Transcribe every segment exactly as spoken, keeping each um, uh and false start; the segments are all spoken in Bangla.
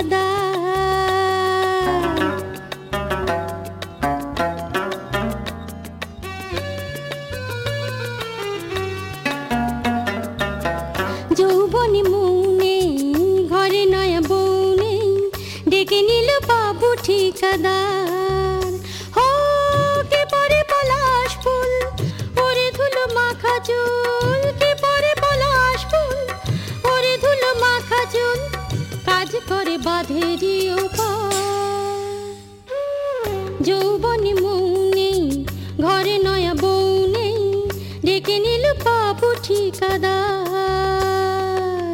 ঠিকাদার। যৌবনী মৌনে ঘরে নয়া বৌনে ডেকে নিল বাবু ঠিকাদার। হো কে পরে পলাশ ফুল ওরে ধুলো মাখা চুল, কে পরে পলাশ ফুল ওরে ধুলো মাখা চুল, কাজ করে বাঁধেরি ওপার। যৌবনী মৌনে ঘরে নয়া বৌনে ডেকে নিল বাবু ঠিকাদার।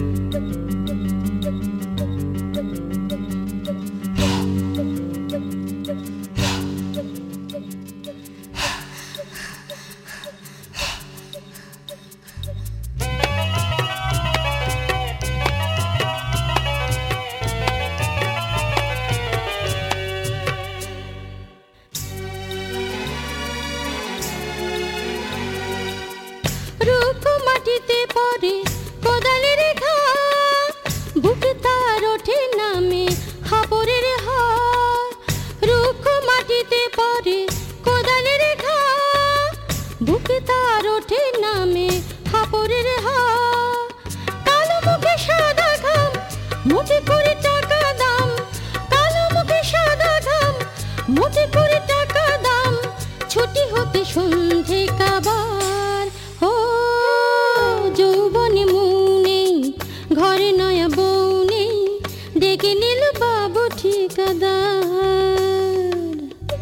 রুক্ষ মাটিতে পড়ে কোদালের ঘা, বুকে তার ওঠে নামে হাবরের হা। রুক্ষ মাটিতে পড়ে কোদালের ঘা, বুকে তার ওঠে নামে হাবরের হা। কালো মুখে সাদা ঘাম মুঠে করে টাকা দাম, কালো মুখে সাদা ঘাম মুঠে করে টাকা দাম, ছুটি হতে সন্ধে কাবার। ও যৌবনী মৌনে ঘরে নয়া বৌনে ডেকে নিল বাবু ঠিকাদার।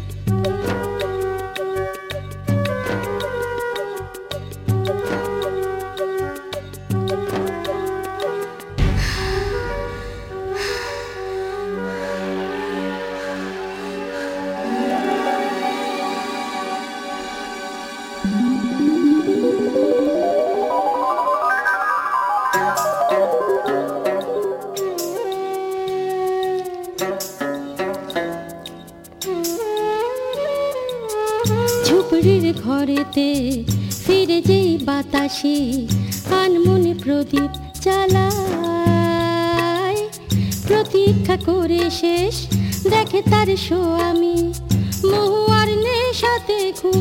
ঝুপড়ির ঘরেতে ফিরে যেই বাতাসে আনমনে প্রদীপ জ্বালায়, প্রতীক্ষা করে শেষ দেখে তার স্বামী মহুয়ার নেশাতে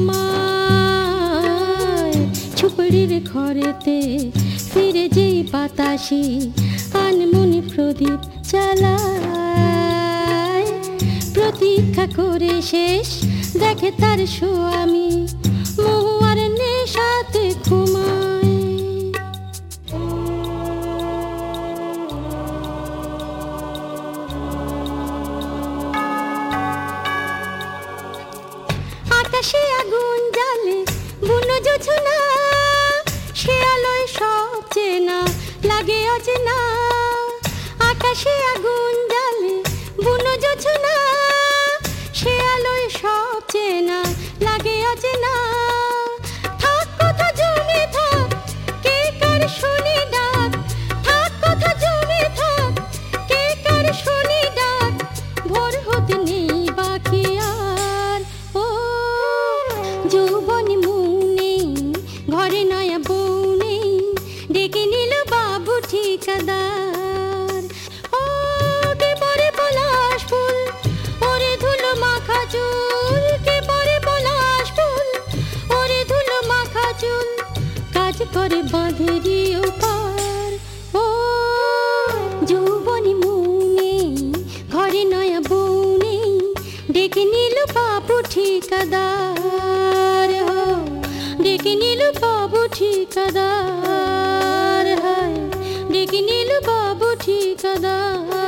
ঘুমায়। ঝুপড়ির ঘরেতে ফিরে যেই বাতাসে আনমনে প্রদীপ জ্বালায়, প্রতীক্ষা করে শেষ দেখে তার স্বামী মহুয়ার নেশাতে ঘুমায়। আকাশে আগুন জ্বালে বুনো জোছনা, সে আলোয় সব চেনা লাগে অচেনা। আকাশে আগুন জ্বালে বুনো জোছনা, সে আলোয় সব চেনা লাগে অচেনা। থাক কথা জমে থাক কে কার শুনি ডাক, থাক কথা জমে থাক কে কার শুনি ডাক, ভোর হতে নেই বাকি আর। ও যৌবনী মৌনে ঘরে নয়া বৌনে ডেকে নিল বাবু ঠিকাদার। ও কে পরে পলাশ ফুল ওরে ধুলো মাখা চুল, কে পরে পলাশ ফুল ওরে ধুলো মাখা চুল, কাজ করে বাঁধেরি ওপার। ও যৌবনী মৌনে ঘরে নয়া বৌনে ডেকে নিল বাবু ঠিকাদার। হো ডেকে নিল বাবু ঠিকাদার, হায় ডেকে নিল বাবু ঠিকাদার।